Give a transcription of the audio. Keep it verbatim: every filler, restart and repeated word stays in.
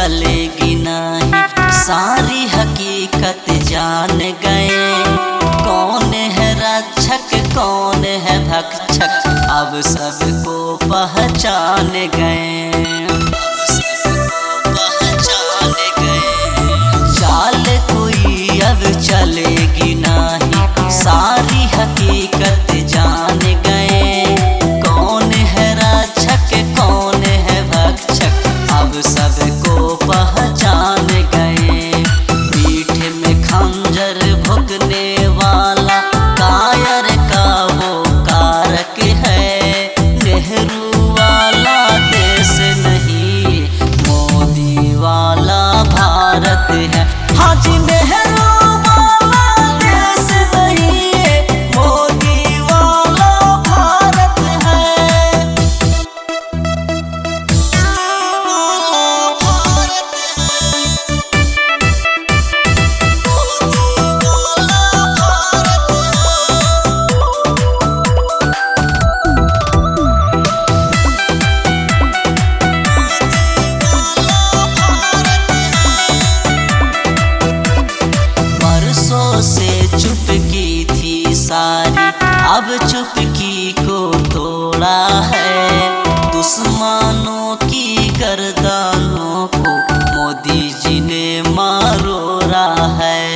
चलेगी नहीं, सारी हकीकत जान गए। कौन है रक्षक कौन है भक्षक, अब सबको पहचान गए। चाल कोई अब चलेगी नहीं, सारी हकीकत जान गए। कौन है रक्षक कौन है भक्षक, अब सबको पहचान गए। पीठ में खंजर भुगने वाला कायर का वो कारक है। नेहरू वाला देश नहीं, मोदी वाला भारत है। हाँ जी, नेहरू वाला देश नहीं, मोदी वाला भारत है। बरसों से चुपकी थी सारी, अब चुपकी को तोड़ा है। दुश्मनों की गर्दनों को मोदी जी ने मरोड़ा है।